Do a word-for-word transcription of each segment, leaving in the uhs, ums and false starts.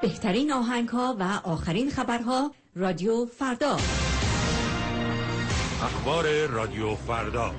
بهترین آهنگ‌ها و آخرین خبرها رادیو فردا. اخبار رادیو فردا.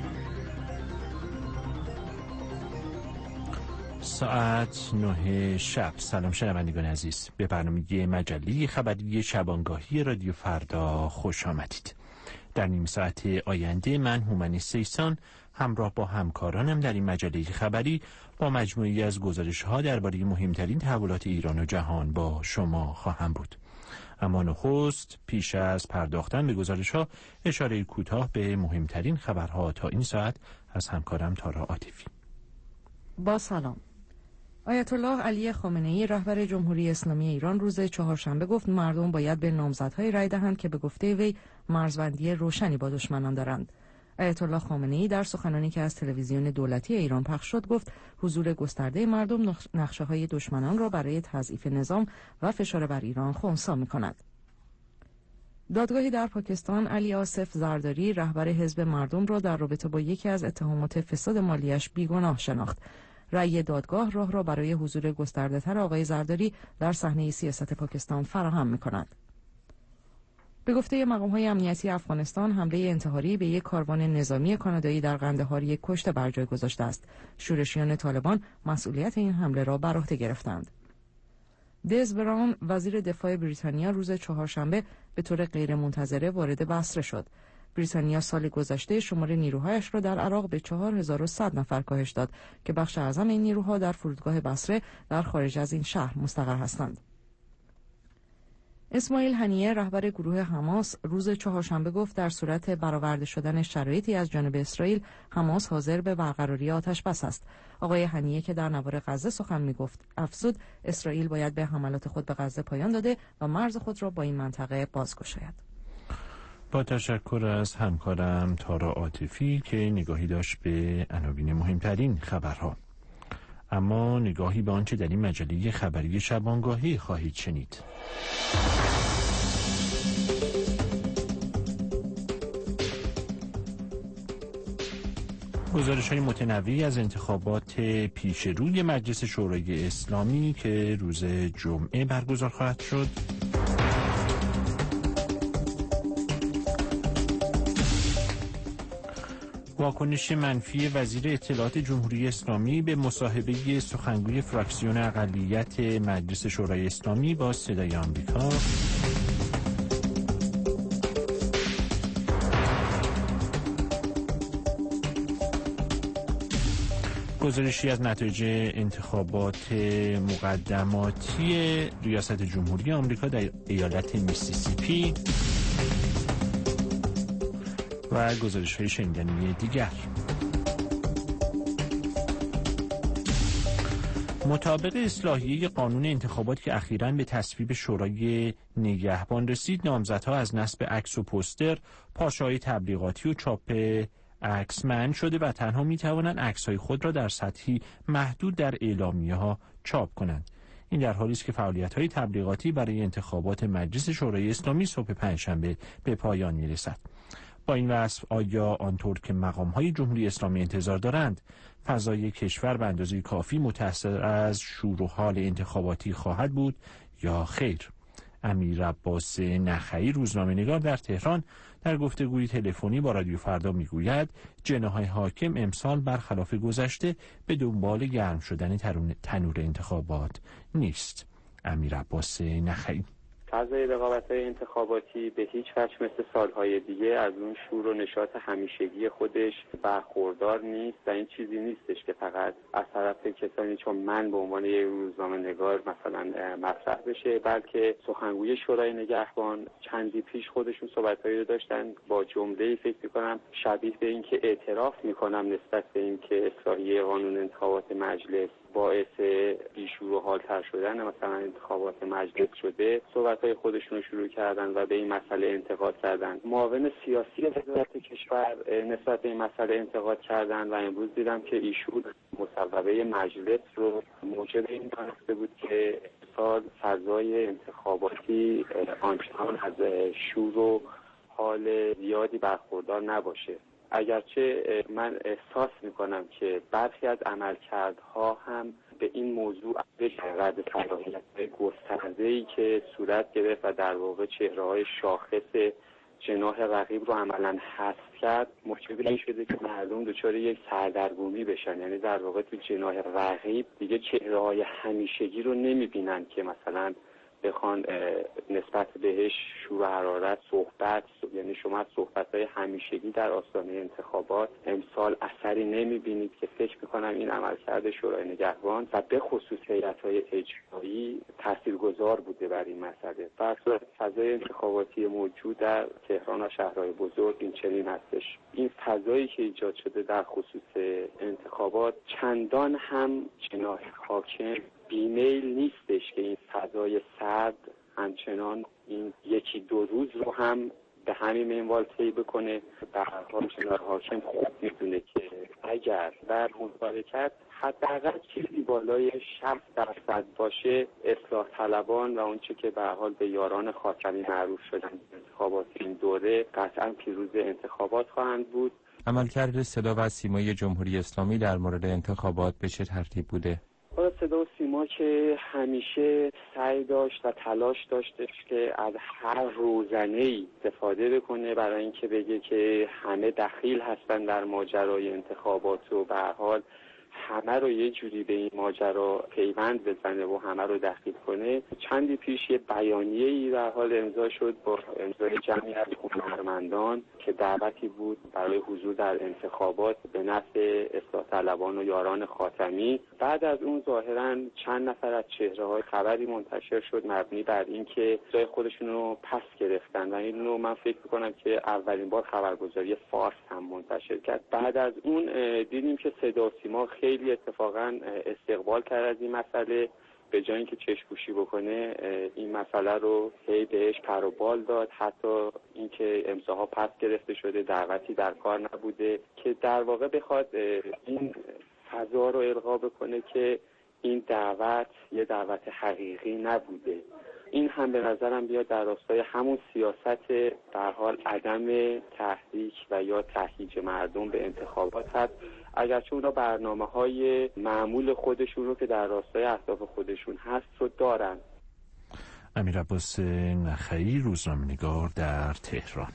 ساعت نه شب. سلام شنوندگان عزیز، به برنامه مجله خبری شبانگاهی رادیو فردا خوش آمدید. در نیم ساعت آینده من هومنی سیسان همراه با همکارانم در این مجله خبری با مجموعی از گزارش‌ها درباره مهمترین تحولات ایران و جهان با شما خواهم بود. اما نخست پیش از پرداختن به گزارش‌ها اشاره کوتاه به مهمترین خبرها تا این ساعت از همکارم تارا عاطفی. با سلام. آیت الله علی خامنه‌ای رهبر جمهوری اسلامی ایران روز چهارشنبه گفت مردم باید به نامزدهای رای دهند که به گفته وی مرزبندی روشنی با دشمنان دارند. آیت الله خامنه‌ای در سخنانی که از تلویزیون دولتی ایران پخش شد گفت حضور گسترده مردم نقشه‌های دشمنان را برای تضعیف نظام و فشار بر ایران خنثی می‌کند. دادگاهی در پاکستان علی آصف زرداری رهبر حزب مردم را در رابطه با یکی از اتهامات فساد مالیش بیگناه شناخت. رأی دادگاه راه را برای حضور گسترده‌تر آقای زرداری در صحنه سیاست پاکستان فراهم می‌کند. به گفته مقام‌های امنیتی افغانستان حمله انتحاری به یک کاروان نظامی کانادایی در قندهار یک کشته بر جای گذاشته است. شورشیان طالبان مسئولیت این حمله را بر عهده گرفتند. دز براون وزیر دفاع بریتانیا روز چهارشنبه به طور غیرمنتظره وارد بصره شد. بریتانیا سال گذشته شمار نیروهایش را در عراق به چهار هزار و صد نفر کاهش داد که بخش اعظم این نیروها در فرودگاه بصره در خارج از این شهر مستقر هستند. اسماعیل هنیه رهبر گروه حماس روز چهارشنبه گفت در صورت برآورده شدن شرایطی از جانب اسرائیل حماس حاضر به برقراری آتش بس است. آقای هنیه که در نوار غزه سخن می‌گفت افزود اسرائیل باید به حملات خود به غزه پایان داده و مرز خود را با این منطقه بازگشاید. با تشکر از همکارم تارا عاطفی که نگاهی داشت به عناوین مهمترین خبرها. اما نگاهی به آنچه در این مجله خبری شبانگاهی خواهید شنید. گزارش‌های متنوعی از انتخابات پیش روی مجلس شورای اسلامی که روز جمعه برگزار خواهد شد. واکنش منفی وزیر اطلاعات جمهوری اسلامی به مصاحبه سخنگوی فراکسیون اقلیت مجلس شورای اسلامی با صدای آمریکا. گزارشی از نتایج انتخابات مقدماتی ریاست جمهوری آمریکا در ایالت میسیسیپی و گزارش‌های شنیدنی دیگر. مطابق اصلاحیه قانون انتخابات که اخیراً به تصویب شورای نگهبان رسید، نامزدها از نصب عکس و پوستر، پاشه‌های تبلیغاتی و چاپ عکس منع شده و تنها می‌توانند عکس‌های خود را در سطحی محدود در اعلامیه‌ها چاپ کنند. این در حالی است که فعالیت‌های تبلیغاتی برای انتخابات مجلس شورای اسلامی صبح پنجشنبه به پایان می‌رسد. با این وصف آیا آنطور که مقام‌های جمهوری اسلامی انتظار دارند فضای کشور به اندازه کافی متأثر از شور و حال انتخاباتی خواهد بود یا خیر؟ امیر عباس نخعی روزنامه‌نگار در تهران در گفتگوی تلفنی با رادیو فردا میگوید جناح حاکم امسال برخلاف گذشته به دنبال گرم شدن تنور انتخابات نیست. امیر عباس نخعی: فضای رقابت‌های انتخاباتی به هیچ وجه مثل سالهای دیگه از اون شور و نشاط همیشگی خودش برخوردار نیست و این چیزی نیستش که فقط از طرف کسانی چون من به عنوان یک روزنامه‌نگار مثلا مطرح بشه، بلکه سخنگوی شورای نگهبان چندی پیش خودشون صحبت‌هایی رو داشتن با جمله‌ای فکر می‌کنم شبیه به این که اعتراف می‌کنم نسبت به این که اصلاحیه قانون انتخابات مجلس باعث بیشور و حال‌تر شدن مثلا انتخابات مجلس شده، صحبت‌های خودشون رو شروع کردن و به این مسئله انتقاد کردن. معاون سیاسی وزارت کشور نسبت به این مسئله انتقاد کردن و امروز دیدم که ایشون مصوبه مجلس رو موجب این دانسته بود که سال فضای انتخاباتی آنچنان از شور و حال زیادی برخوردار نباشه. اگرچه من احساس میکنم که برخی از عملکردها هم به این موضوع به رد صلاحیت گسترده‌ای که صورت گرفت و در واقع چهره‌های شاخص جناح رقیب رو عملاً حذف کرد، موجب این شده که مردم دچار یک سردرگمی بشن. یعنی در واقع تو جناح رقیب دیگه چهره‌های همیشگی رو نمی‌بینن که مثلا بخوان نسبت بهش شور و حرارت صحبت، یعنی شما از صحبت‌های همیشگی در آستانه انتخابات امسال اثری نمی‌بینید که فکر می‌کنم این عملکرد شورای نگهبان و به خصوص هیئت‌های اجرایی تاثیرگذار بوده بر این مسئله. در صورت فضای انتخاباتی موجود در تهران و شهرهای بزرگ این چنین هستش. این فضایی که ایجاد شده در خصوص انتخابات چندان هم جناح حاکم بیمیل نیستش که این فضای سرد همچنان این یکی دو روز رو هم به همین منوال طی بکنه. به هر حال جناح حاکم خوب میدونه که اگر در مشارکت حداقل چیزی بالای شصت درصد باشه، اصلاح طلبان و اونچه که به هر حال به یاران خاتمی معروف شدن انتخابات این دوره قطعا پیروز انتخابات خواهند بود. عملکرد صدا و سیمای جمهوری اسلامی در مورد انتخابات به چه ترتیب بوده؟ صدا و سیما که همیشه سعی داشت و تلاش داشتش که از هر روزنه‌ای استفاده بکنه برای اینکه بگه که همه دخیل هستن در ماجرای انتخابات و به هر حال همه رو یه جوری به این ماجرا پیوند بزنه و همه رو دخیل کنه. چندی پیش یه بیانیه‌ای در حال امضا شد با امضای جمعی از هنرمندان که دعوتی بود برای حضور در انتخابات به نفع اصلاح طلبان و یاران خاتمی. بعد از اون ظاهراً چند نفر از چهره‌های خبری منتشر شد مبنی بر اینکه جای خودشون رو پس گرفتن و این رو من فکر می‌کنم که اولین بار خبرگزاری فارس هم منتشر کرد. بعد از اون دیدیم که صدا و سیما خیلی اتفاقا استقبال کرد از این مسئله، به جای اینکه چشم‌پوشی بکنه این مسئله رو هی بهش پر و بال داد، حتی اینکه امضاها پس گرفته شده، دعوتی در کار نبوده که در واقع بخواد این فضا رو القا بکنه که این دعوت یه دعوت حقیقی نبوده. این هم به نظرم بیاد در راستای همون سیاست در حال عدم تحریک و یا تهییج مردم به انتخابات هست، اگرچه اونا برنامه‌های معمول خودشون رو که در راستای اهداف خودشون هست رو دارن. امیر عباس نخعی، روزنامه‌نگار در تهران.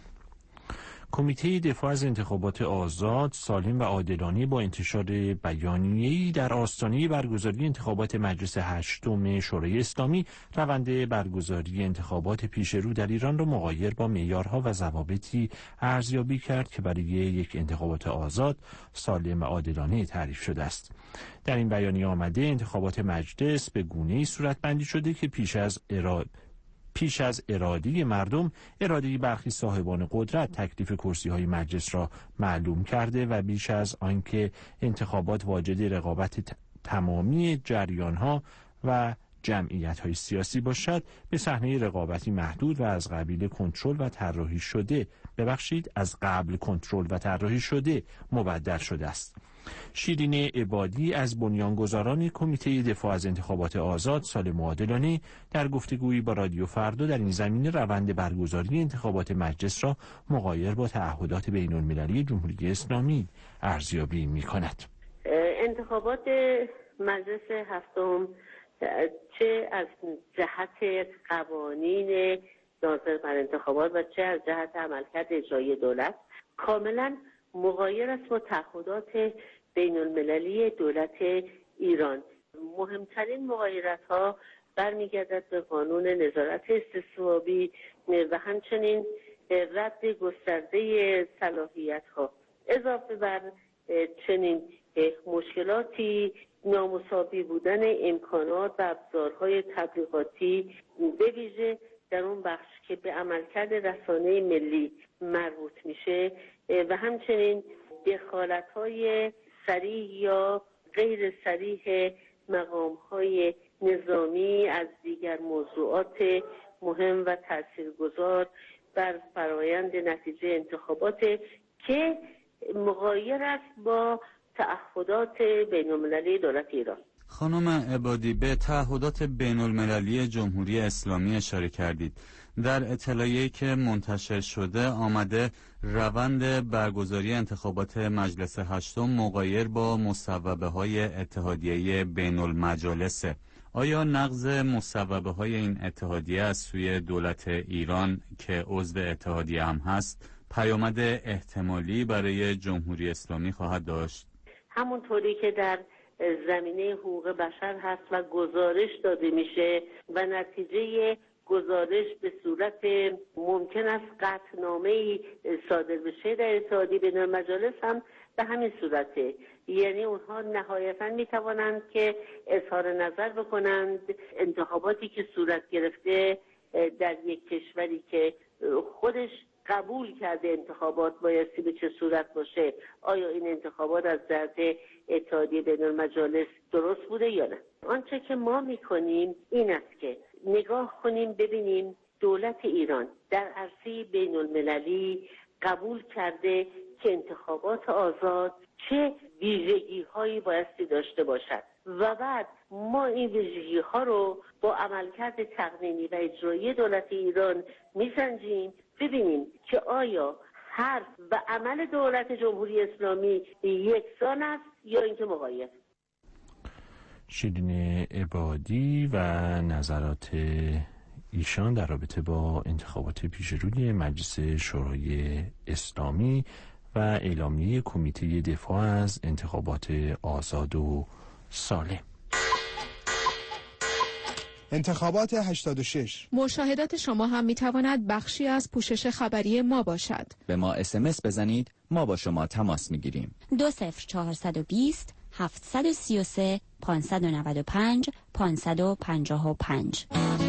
کمیته دفاع از انتخابات آزاد، سالم و عادلانه با انتشار بیانیه‌ای در آستانه برگزاری انتخابات مجلس هشتم شورای اسلامی روند برگزاری انتخابات پیش رو در ایران را مغایر با معیارها و ضوابطی ارزیابی کرد که برای یک انتخابات آزاد، سالم و عادلانه تعریف شده است. در این بیانیه آمده انتخابات مجلس به گونه‌ای صورت بندی شده که پیش از اراده پیش از اراده مردم، اراده برخی صاحبان قدرت تکلیف کرسی‌های مجلس را معلوم کرده و بیش از آنکه انتخابات واجد رقابت تمامی جریان‌ها و جمعیت‌های سیاسی باشد، به صحنه رقابتی محدود و از قبیل کنترل و طراحی شده، ببخشید از قبل کنترل و طراحی شده مبدل شده است. شیرین عبادی از بنیانگذاران کمیته دفاع از انتخابات آزاد، سالم و عادلانه، در گفتگویی با رادیو فردا در این زمینه روند برگزاری انتخابات مجلس را مغایر با تعهدات بین‌المللی جمهوری اسلامی ارزیابی می‌کند. انتخابات مجلس هفتم چه از جهت قوانین ناظر بر انتخابات و چه از جهت عملکرد اجرایی دولت کاملا مغایر است با تعهدات بین المللی دولت ایران. مهمترین مغایرت ها برمیگردد به قانون نظارت استصوابی و همچنین رد گسترده صلاحیت ها، اضافه بر چنین مشکلاتی نامساوی بودن امکانات و ابزارهای تبلیغاتی به ویژه در اون بخش که به عملکرد رسانه ملی مربوط میشه و همچنین دخالت‌های صریح یا غیر صریح مقام‌های نظامی از دیگر موضوعات مهم و تاثیرگذار بر فرایند نتیجه انتخابات که مغایر است با تعهدات بین‌المللی دولت ایران. خانم عبادی، به تعهدات بین المللی جمهوری اسلامی اشاره کردید. در اطلاعیه‌ای که منتشر شده آمده روند برگزاری انتخابات مجلس هشتم مغایر با مصوبه های اتحادیه بین المجالس. آیا نقض مصوبه های این اتحادیه از سوی دولت ایران که عضو اتحادیه هم هست پیامد احتمالی برای جمهوری اسلامی خواهد داشت؟ همونطوری که در زمینه حقوق بشر هست و گزارش داده میشه و نتیجه گزارش به صورت ممکن است قطعنامه‌ای صادر بشه در اتحادیه بین المجالس هم به همین صورته. یعنی اونها نهایتاً میتوانند که اظهار نظر بکنند انتخاباتی که صورت گرفته در یک کشوری که خودش قبول کرده انتخابات بایستی به چه صورت باشه، آیا این انتخابات از جهت اتحادیه بین المجالس درست بوده یا نه. آنچه که ما میکنیم این است که نگاه کنیم ببینیم دولت ایران در عرصه بین المللی قبول کرده که انتخابات آزاد چه ویژگی هایی بایستی داشته باشد و بعد ما این ویژگی ها رو با عملکرد تقنینی و اجرایی دولت ایران میسنجیم، ببینیم که آیا حرف و عمل دولت جمهوری اسلامی یکسان است یا اینکه مغایر. شیرین عبادی و نظرات ایشان در رابطه با انتخابات پیش روی مجلس شورای اسلامی و اعلامیه کمیته دفاع از انتخابات آزاد و سالم. انتخابات هشتاد و شش. مشاهدات شما هم میتواند بخشی از پوشش خبری ما باشد. به ما اس ام اس بزنید، ما با شما تماس میگیریم. دو صفر چهارصد و بیست هفتصد و سی و سه پانصد و نود و پنج پانصد و پنجاه و پنج.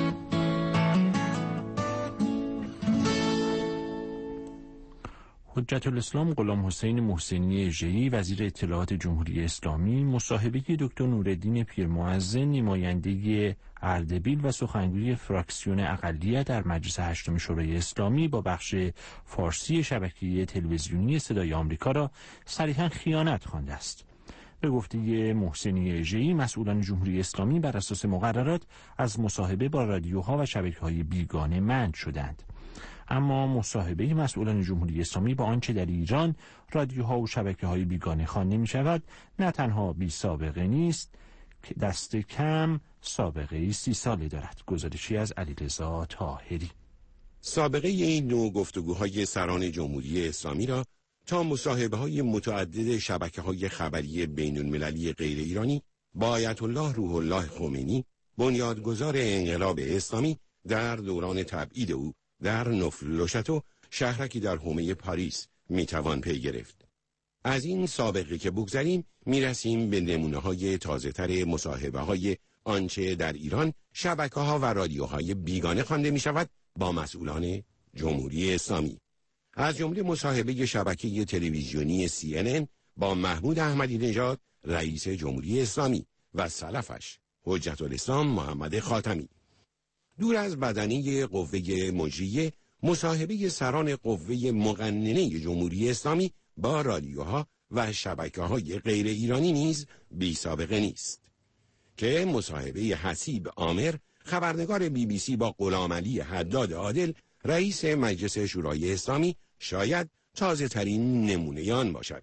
حجت الاسلام غلام حسین محسنی اژه‌ای وزیر اطلاعات جمهوری اسلامی مصاحبه دکتر نورالدین پیرمعظم نماینده اردبیل و سخنگوی فراکسیون اقلیت در مجلس هشتم شورای اسلامی با بخش فارسی شبکه تلویزیونی صدای آمریکا را صریحاً خیانت خوانده است. به گفته محسنی اژه‌ای مسئولان جمهوری اسلامی بر اساس مقررات از مصاحبه با رادیوها و شبکه‌های بیگانه منع شدند. اما مصاحبه مسئولان جمهوری اسلامی با آنچه در ایران رادیوها و شبکه‌های بیگانه خوانده می‌شود نه تنها بی سابقه نیست که دست کم سابقه سی ساله دارد. گزارشی از علیرضا طاهری. سابقه این نوع گفتگوهای سران جمهوری اسلامی را تا مصاحبه‌های متعدد شبکه‌های خبری بین‌المللی غیر ایرانی با آیت الله روح الله خمینی بنیادگذار انقلاب اسلامی در دوران تبعید او در نفل-لوشتو شهرکی در حومه پاریس میتوان پی گرفت. از این سابقه که بگذریم میرسیم به نمونه‌های تازه‌تر مصاحبه‌های آنچه در ایران شبکه‌ها و رادیوهای بیگانه خوانده می‌شود با مسئولان جمهوری اسلامی. از جمله مصاحبه شبکه تلویزیونی سی ان ان با محمود احمدی نژاد رئیس جمهوری اسلامی و سلفش حجت الاسلام محمد خاتمی. دور از بدنه قوه مجریه، مصاحبه سران قوه مقننه جمهوری اسلامی با رادیوها و شبکه‌های غیر ایرانی نیز بی سابقه نیست که مصاحبه حسیب عامر خبرنگار بی بی سی با غلامعلی حداد عادل رئیس مجلس شورای اسلامی شاید تازه ترین نمونه آن باشد.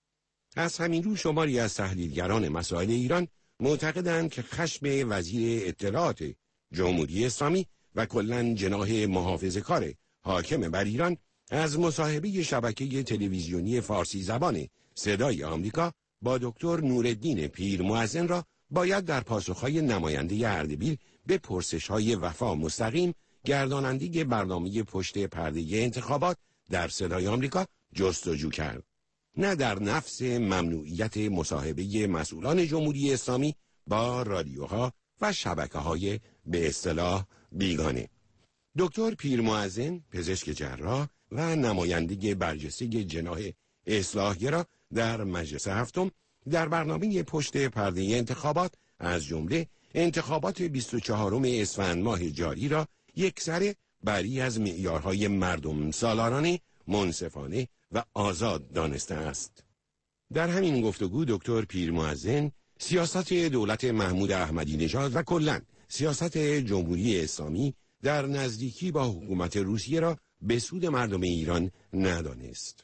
از همین رو شماری از تحلیلگران مسائل ایران معتقدند که خشم وزیر اطلاعات جمهوری اسلامی و کلاً جناح محافظه‌کار حاکم بر ایران از مصاحبه شبکه تلویزیونی فارسی زبان صدای آمریکا با دکتر نورالدین پیرمعظم را باید در پاسخهای نماینده اردبیل به پرسش‌های وفا مستقیم گرداننده برنامه پشت پرده انتخابات در صدای آمریکا جستجو کرد، نه در نفس ممنوعیت مصاحبه مسئولان جمهوری اسلامی با رادیوها و شبکه‌های به اصطلاح بیگانه. دکتر پیرمعظم پزشک جراح و نماینده برجسته جناح اصلاحگرا در مجلس هفتم در برنامه پشت پرده انتخابات از جمله انتخابات بیست و چهارم اسفند ماه جاری را یکسره بری از معیارهای مردم سالارانه، منصفانه و آزاد دانسته است. در همین گفتگو دکتر پیرمعظم سیاست دولت محمود احمدی نژاد و کلاً سیاست جمهوری اسلامی در نزدیکی با حکومت روسیه را به سود مردم ایران ندانست.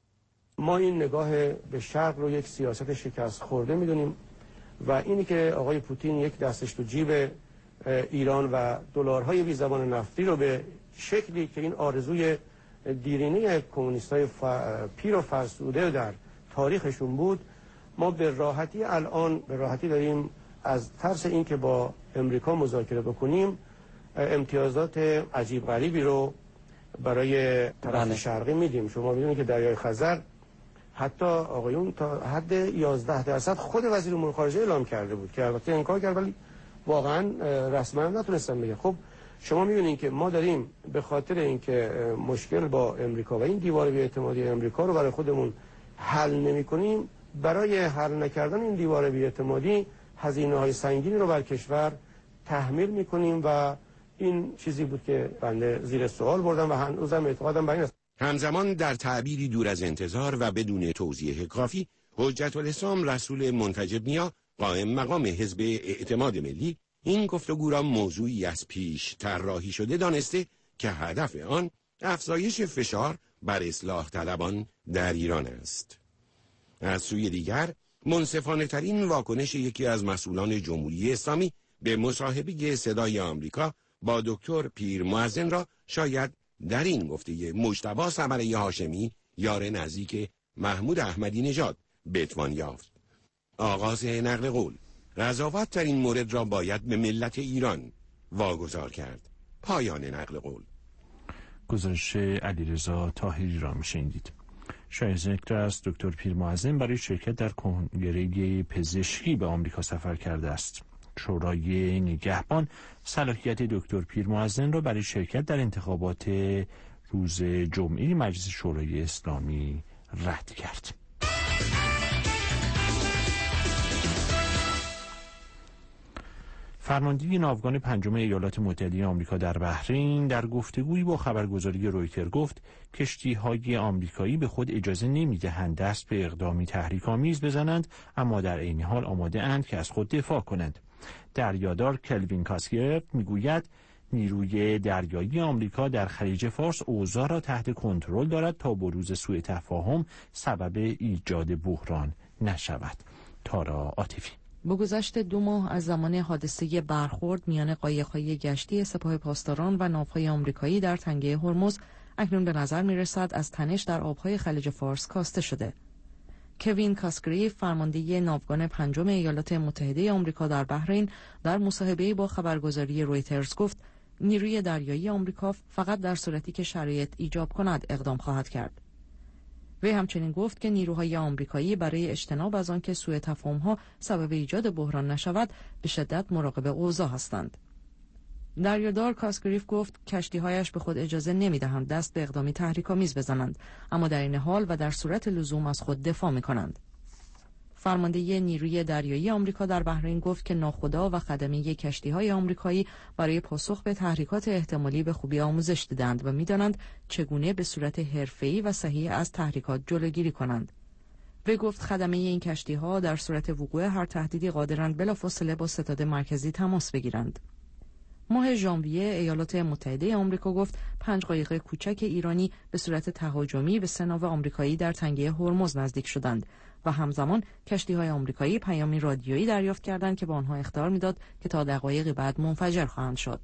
ما این نگاه به شرق رو یک سیاست شکست خورده می‌دونیم و اینی که آقای پوتین یک دستش تو جیب ایران و دلارهای بی زبان نفتی رو به شکلی که این آرزوی دیرینه کمونیستای پیر و فرسوده در تاریخشون بود، ما به راحتی الان به راحتی داریم از ترس این که با امریکا مذاکره بکنیم امتیازات عجیب غریبی رو برای طرف شرقی میدیم. شما میدونید که دریای خزر حتی آقایون تا حد یازده درصد خود وزیر امور خارجه اعلام کرده بود که البته انکار کرد ولی واقعا رسما نتونستن بگن. خب شما میبینید که ما داریم به خاطر اینکه مشکل با امریکا و این دیوار بی‌اعتمادی امریکا رو برای خودمون حل نمی‌کنیم، برای حل نکردن این دیوار بی‌اعتمادی هزینه‌های سنگینی رو بر کشور تحمیل می‌کنیم و این چیزی بود که بنده زیر سوال بردم و هنوزم اعتقادم بر این است. همزمان در تعبیری دور از انتظار و بدون توضیح کافی، حجت الاسلام رسول منتجب نیا قائم مقام حزب اعتماد ملی این گفتگو را موضوعی از پیش طراحی شده دانسته که هدف آن افزایش فشار بر اصلاح طلبان در ایران است. از سوی دیگر منصفانه ترین واکنش یکی از مسئولان جمهوری اسلامی به مصاحبه صدای آمریکا با دکتر پیر مؤذن را شاید در این گفته مجتبی ثمره هاشمی یار نزدیک محمود احمدی نژاد بتوان یافت. آغاز نقل قول قضاوت در این مورد را باید به ملت ایران واگذار کرد. پایان نقل قول. گزارش علیرضا طاهری را میشنیدید. شایعه ذکر است دکتر پیر مؤذن برای شرکت در کنگره پزشکی به آمریکا سفر کرده است. شورای نگهبان صلاحیت دکتر پیر مؤذن را برای شرکت در انتخابات روز جمعه مجلس شورای اسلامی رد کرد. فرمانده ناوگان پنجم ایالات متحده آمریکا در بحرین در گفتگویی با خبرگزاری رویتر گفت کشتی‌های آمریکایی به خود اجازه نمی‌دهند دست به اقدامی تحریک‌آمیز بزنند، اما در عین حال آماده اند که از خود دفاع کنند. دریادار کلوین کاسکیف میگوید نیروی دریایی آمریکا در خلیج فارس اوضاع را تحت کنترل دارد تا بروز سوء تفاهم سبب ایجاد بحران نشود. تارا عاطفی. با گذشت دو ماه از زمان حادثه برخورد میان قایق‌های گشتی سپاه پاسداران و ناوهای آمریکایی در تنگه هرمز، اکنون به نظر می‌رسد از تنش در آب‌های خلیج فارس کاسته شده. کوین کاسگریف، فرمانده ناوگان پنجم ایالات متحده آمریکا در بحرین، در مصاحبه‌ای با خبرگزاری رویترز گفت نیروی دریایی آمریکا فقط در صورتی که شرایط ایجاب کند اقدام خواهد کرد. وی همچنین گفت که نیروهای آمریکایی برای اجتناب از آنکه سوء تفاهم‌ها سبب ایجاد بحران نشود به شدت مراقب اوضاع هستند. دریادار کاسگریف گفت کشتی‌هایش به خود اجازه نمی‌دهند دست به اقدامی تحریک‌آمیز بزنند، اما در این حال و در صورت لزوم از خود دفاع می‌کنند. فرمانده نیروی دریایی آمریکا در بحرین گفت که ناخدا و خدمه کشتی‌های آمریکایی برای پاسخ به تحریکات احتمالی به خوبی آموزش دیدند و می‌دانند چگونه به صورت حرفه‌ای و صحیح از تحریکات جلوگیری کنند. وی گفت خدمه این کشتی‌ها در صورت وقوع هر تهدیدی قادرند بلافاصله با ستاد مرکزی تماس بگیرند. ماه ژانویه ایالات متحده آمریکا گفت پنج قایق کوچک ایرانی به صورت تهاجمی به سه ناو آمریکایی در تنگه هرمز نزدیک شدند و همزمان کشتی‌های آمریکایی پیامی رادیویی دریافت کردند که به آنها اخطار می‌داد که تا دقایقی بعد منفجر خواهند شد.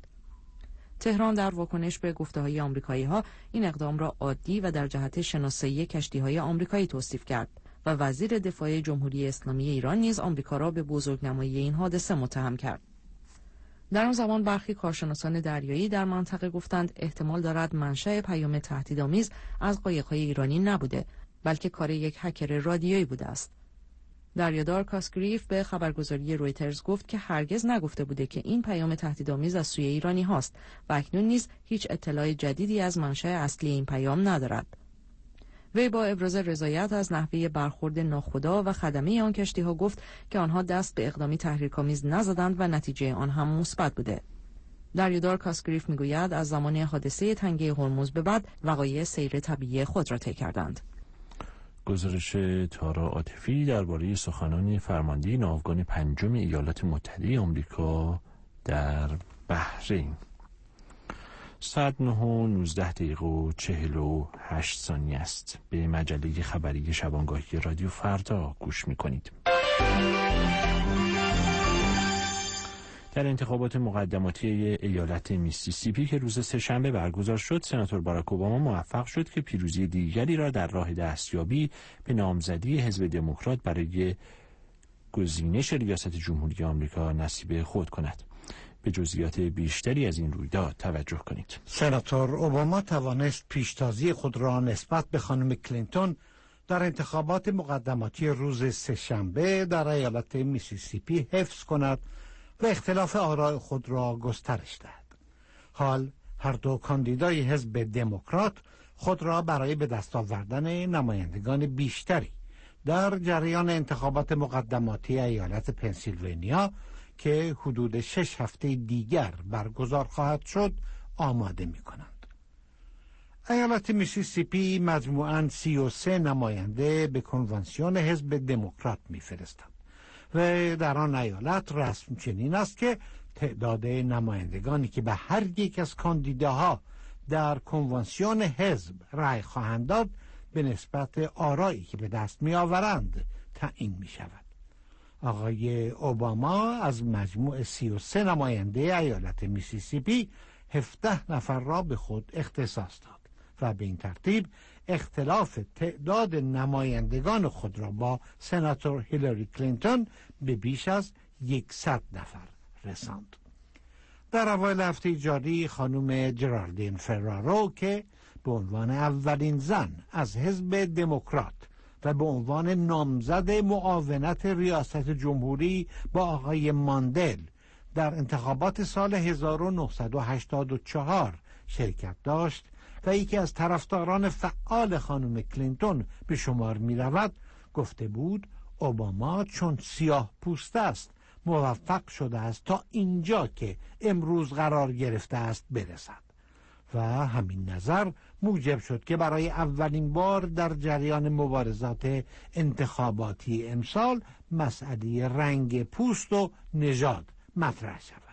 تهران در واکنش به گفته‌های آمریکایی‌ها این اقدام را عادی و در جهت شناسایی کشتی‌های آمریکایی توصیف کرد و وزیر دفاع جمهوری اسلامی ایران نیز آمریکا را به بزرگنمایی این حادثه متهم کرد. در آن زمان برخی کارشناسان دریایی در منطقه گفتند احتمال دارد منشأ پیام تهدیدآمیز از قایق‌های ایرانی نبوده، بلکه کار یک هکر رادیویی بوده است. دریادار کاسگریف به خبرگزاری رویترز گفت که هرگز نگفته بوده که این پیام تهدیدآمیز از سوی ایرانی هاست و اکنون نیز هیچ اطلاع جدیدی از منشأ اصلی این پیام ندارد. وی با ابراز رضایت از نحوه برخورد ناخدا و خدمه آن کشتی‌ها گفت که آنها دست به اقدامی تحریک‌آمیز نزدند و نتیجه آن هم مثبت بوده. دریادار کاسگریف میگوید از زمان حادثه تنگه هرمز به بعد وقایع سیر طبیعی خود را طی کردند. گزارش تارا عاطفی درباره سخنان فرمانده ناوگان پنجم ایالات متحده آمریکا در بحرین. ساعت نه و نوزده دقیقه و چهل و هشت ثانیه است. به مجله خبری شبانگاهی رادیو فردا گوش می‌کنید. در انتخابات مقدماتی ایالت میسیسیپی که روز سه‌شنبه برگزار شد، سناتور باراک اوباما موفق شد که پیروزی دیگری را در راه دستیابی به نامزدی حزب دموکرات برای گزینش ریاست جمهوری آمریکا نصیب خود کند. به جزئیات بیشتری از این رویداد توجه کنید. سناتور اوباما توانست پیشتازی خود را نسبت به خانم کلینتون در انتخابات مقدماتی روز سه‌شنبه در ایالت میسیسیپی حفظ کند و اختلاف آراء خود را گسترش دهد. حال هر دو کاندیدای حزب دموکرات خود را برای به دست آوردن نمایندگان بیشتری در جریان انتخابات مقدماتی ایالت پنسیلوانیا که حدود شش هفته دیگر برگزار خواهد شد آماده می کنند. ایالت میسیسیپی مجموعاً سی و سه نماینده به کنوانسیون حزب دموکرات می فرستند و در آن ایالت رسم چنین است که تعداد نمایندگانی که به هر یک از کاندیداها در کنوانسیون حزب رأی خواهند داد به نسبت آرایی که به دست می آورند تعیین می شود. آقای اوباما از مجموع سی و سه نماینده ایالت میسیسیپی هفده نفر را به خود اختصاص داد و به این ترتیب اختلاف تعداد نمایندگان خود را با سناتور هیلاری کلینتون به بیش از صد نفر رساند. در اوایل هفته جاری خانم جراردین فرارو که به عنوان اولین زن از حزب دموکرات و به عنوان نامزد معاونت ریاست جمهوری با آقای ماندل در انتخابات سال هزار و نهصد و هشتاد و چهار شرکت داشت و یکی از طرفداران فعال خانم کلینتون به شمار می رود، گفته بود اوباما چون سیاه پوست است موفق شده است تا اینجا که امروز قرار گرفته است برسد و همین نظر موجب شد که برای اولین بار در جریان مبارزات انتخاباتی امسال مسئله رنگ پوست و نژاد مطرح شود.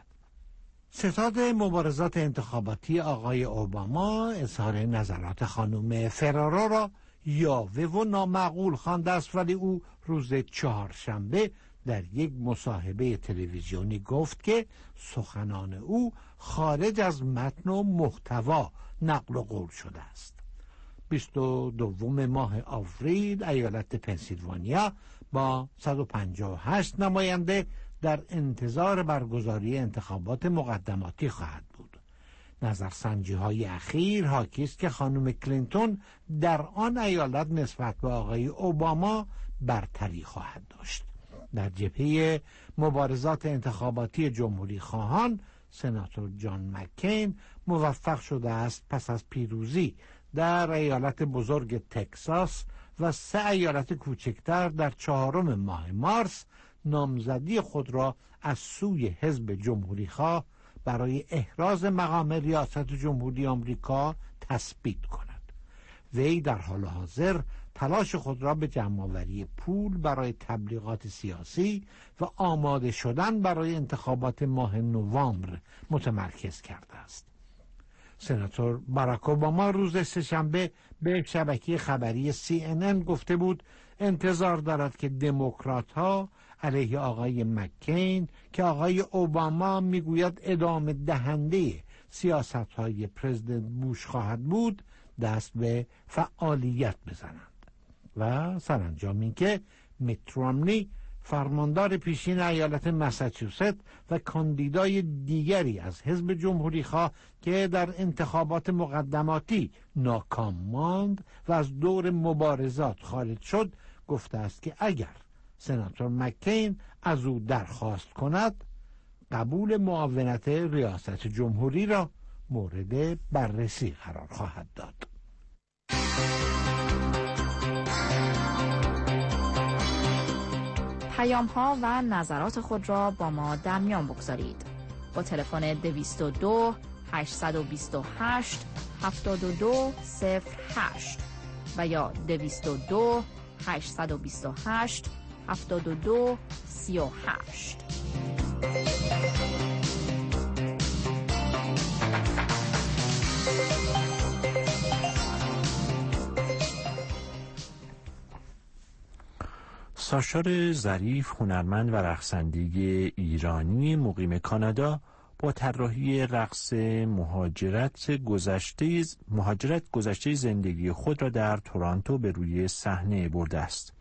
ستاد مبارزات انتخاباتی آقای اوباما اظهار نظرات خانم فرارو را یاوه و نامعقول خوانده است، ولی او روز چهارشنبه در یک مصاحبه تلویزیونی گفت که سخنان او خارج از متن و محتوا نقل و قول شده است. بیست و دوم ماه آوریل ایالت پنسیلوانیا با صد و پنجاه و هشت نماینده در انتظار برگزاری انتخابات مقدماتی خواهد بود. نظرسنجی های اخیر حاکی است که خانم کلینتون در آن ایالت نسبت به آقای اوباما برتری خواهد داشت. در جبهه مبارزات انتخاباتی جمهوری خواهان سناتور جان مکین موفق شده است پس از پیروزی در ایالت بزرگ تکساس و سه ایالت کوچکتر در چهارم ماه مارس نامزدی خود را از سوی حزب جمهوری خواه برای احراز مقام ریاست جمهوری آمریکا تثبیت کند. وی در حال حاضر تلاش خود را به جمع‌آوری پول برای تبلیغات سیاسی و آماده شدن برای انتخابات ماه نوامبر متمرکز کرده است. سناتور باراک اوباما روز سه‌شنبه به شبکه خبری سی ان ان گفته بود انتظار دارد که دموکرات‌ها علیه آقای مکین که آقای اوباما میگوید ادامه دهنده سیاست‌های پرزیدنت بوش خواهد بود دست به فعالیت بزنند و سرانجام اینکه میت رامنی فرماندار پیشین ایالت مساچوست و کاندیدای دیگری از حزب جمهوری خواه که در انتخابات مقدماتی ناکام ماند و از دور مبارزات خارج شد گفته است که اگر سناتور مکین از او درخواست کند قبول معاونت ریاست جمهوری را مورد بررسی قرار خواهد داد. پیام ها و نظرات خود را با ما در میان بگذارید. با تلفن دویست و دو هشتصد و بیست و هشت هفتاد و دو صفر هشت و یا دویست و دو هشت دو هشت هفتاد و دو سی و هشت. ساشار ظریف، هنرمند و رقصنده ایرانی مقیم کانادا، با طراحی رقص مهاجرت گذشته مهاجرت گذشته زندگی خود را در تورنتو به روی صحنه برده است.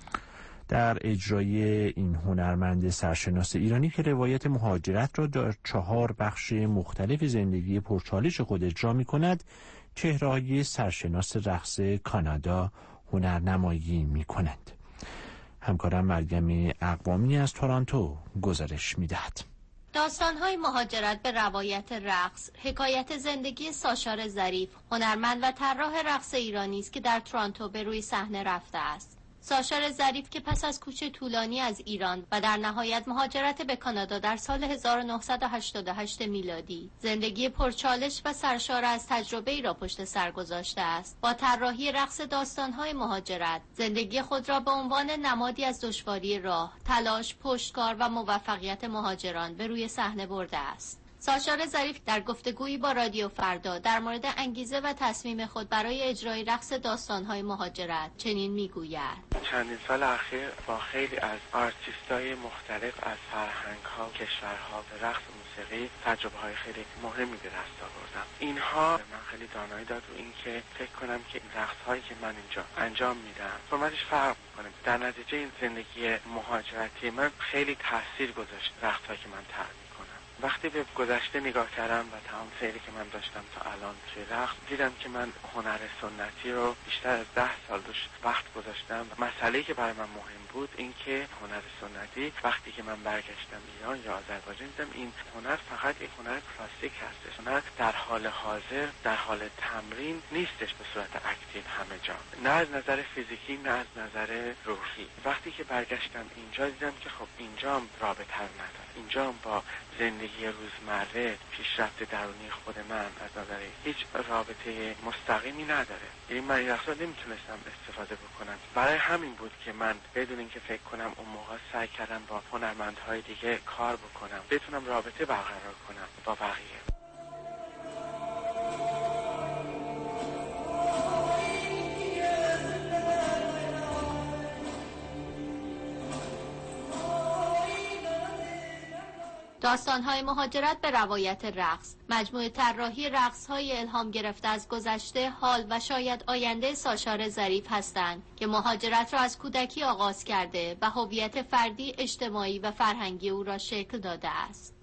در اجرای این هنرمند سرشناس ایرانی که روایت مهاجرت را در چهار بخش مختلف زندگی پرچالش خود اجرا می‌کند، چهره‌های سرشناس رقص کانادا هنرنمایی می‌کنند. همکارم مریم اقوامی از تورنتو گزارش می‌دهد. داستان‌های مهاجرت به روایت رقص، حکایت زندگی ساشار ظریف، هنرمند و طراح رقص ایرانی است که در تورنتو به روی صحنه رفته است. ساشار ظریف که پس از کوچ طولانی از ایران و در نهایت مهاجرت به کانادا در سال هزار و نهصد و هشتاد و هشت میلادی زندگی پرچالش و سرشار از تجربه‌ای را پشت سر گذاشته است، با طراحی رقص داستان‌های مهاجرت زندگی خود را به عنوان نمادی از دشواری راه، تلاش، پشتکار و موفقیت مهاجران به روی صحنه برده است. ساشار ظریف در گفتگویی با رادیو فردا در مورد انگیزه و تصمیم خود برای اجرای رقص داستان‌های مهاجرت چنین می‌گوید: چندین سال اخیر با خیلی از آرتیستای مختلف از فرهنگ‌ها و کشورها به رقص موسیقی تجربه‌های خیلی مهمی به دست آوردم. اینها من خیلی دانایی داد رو این که فکر کنم که این رقص‌هایی که من اینجا انجام میدم فرمتش فرق می‌کنه. در نتیجه این زندگی مهاجرتی من خیلی تاثیر گذاشت رقص‌هایی که من تر وقتی به گذشته نگاه کردم و تمام سیری که من داشتم تا الان توی رقص، دیدم که من هنر سنتی رو بیشتر از ده سال روش وقت گذاشتم. مسئله‌ای که برای من مهم بود این که هنر سنتی وقتی که من برگشتم ایران یا آذربایجان دیدم این هنر فقط یک هنر کلاسیک هستش. هنر در حال حاضر در حال تمرین نیستش به صورت اکتیو همه جا، نه از نظر فیزیکی نه از نظر روحی. وقتی که برگشتم اینجا دیدم که خب اینجا هم رابطه نداره، اینجا هم با زندگی روزمره پیشرفت درونی خود من از نظر هیچ رابطه مستقیمی نداره. یعنی من این رقصا نمیتونستم استفاده بکنم. برای همین بود که من بدون اینکه فکر کنم اون موقع سعی کردم با هنرمندهای دیگه کار بکنم، بتونم رابطه برقرار کنم با بقیه. داستان‌های مهاجرت به روایت رقص، مجموعه طراحی رقص‌های الهام گرفته از گذشته، حال و شاید آینده ساشار ظریف هستند که مهاجرت را از کودکی آغاز کرده و هویت فردی، اجتماعی و فرهنگی او را شکل داده است.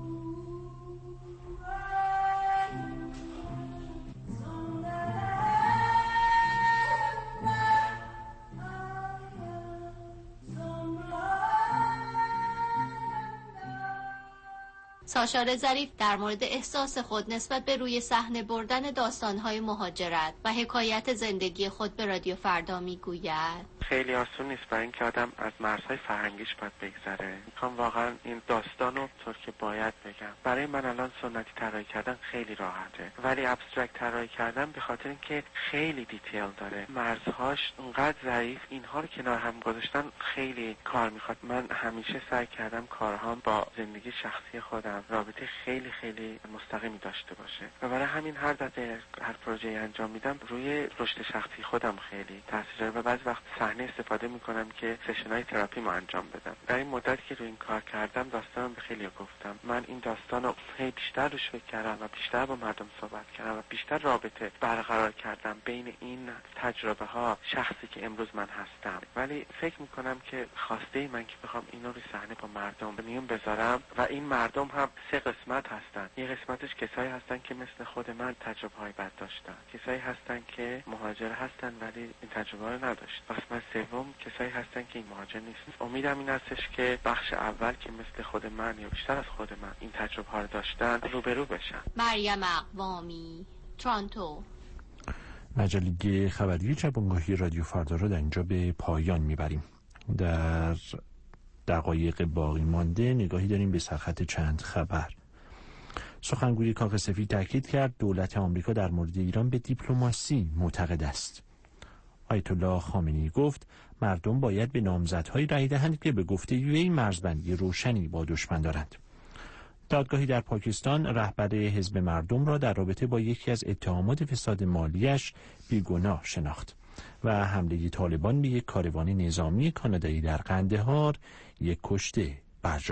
ساشار ظریف در مورد احساس خود نسبت به روی صحنه بردن داستان‌های مهاجرت و حکایت زندگی خود به رادیو فردا میگوید: خیلی آسون نیست برای اینکه آدم از مرزهای فرهنگیش باید بگذره. میخوام واقعا این داستان رو طور که باید بگم. برای من الان سنتی طراحی کردن خیلی راحته، ولی ابسترکت طراحی کردن به خاطر اینکه خیلی دیتیل داره، مرزهاش اونقدر ظریف، اینها رو کنار هم گذاشتن خیلی کار میخواد. من همیشه سعی کردم کارهام با زندگی شخصی خودم رابطه خیلی خیلی مستقیمی داشته باشه و برای همین هر دفعه هر پروژه‌ای انجام میدم روی رشد شخصی خودم خیلی تاثیر داره و بعضی وقت صحنه استفاده میکنم که سشن‌های تراپی ما انجام بدم. در این مدت که روی این کار کردم داستانم به خیلی گفتم. من این داستان رو خیلی بیشتر روش فکر کردم و بیشتر با مردم صحبت کردم و بیشتر رابطه برقرار کردم بین این تجربه ها شخصی که امروز من هستم. ولی فکر میکنم که خواسته من که بخوام اینو روی صحنه با مردم میون بذارم و این مردم هم سه قسمت هستن. یه قسمتش کسایی هستن که مثل خود من تجربه های بد داشتن، کسایی هستن که مهاجر هستن ولی این تجربه رو نداشتن، قسمت سوم کسایی هستن که این مهاجر نیستن. امیدم این هستش که بخش اول که مثل خود من یا بیشتر از خود من این تجربه ها رو داشتن روبرو بشن. مریم اقوامی، تورنتو. مجله خبری شبانگاهی رادیو فردا رو در اینجا به پایان میبریم. در دقایق باقی مانده نگاهی داریم به سرخط چند خبر. سخنگوی کاخ سفید تاکید کرد دولت آمریکا در مورد ایران به دیپلماسی معتقد است. آیت الله خامنه‌ای گفت مردم باید به نامزدهایی رأی دهند که به گفته وی مرزبندی روشنی با دشمن دارند. دادگاهی در پاکستان رهبر حزب مردم را در رابطه با یکی از اتهامات فساد مالیش بیگناه شناخت و حمله طالبان به یک کاروان نظامی کانادایی در قندهار یک کشته برجا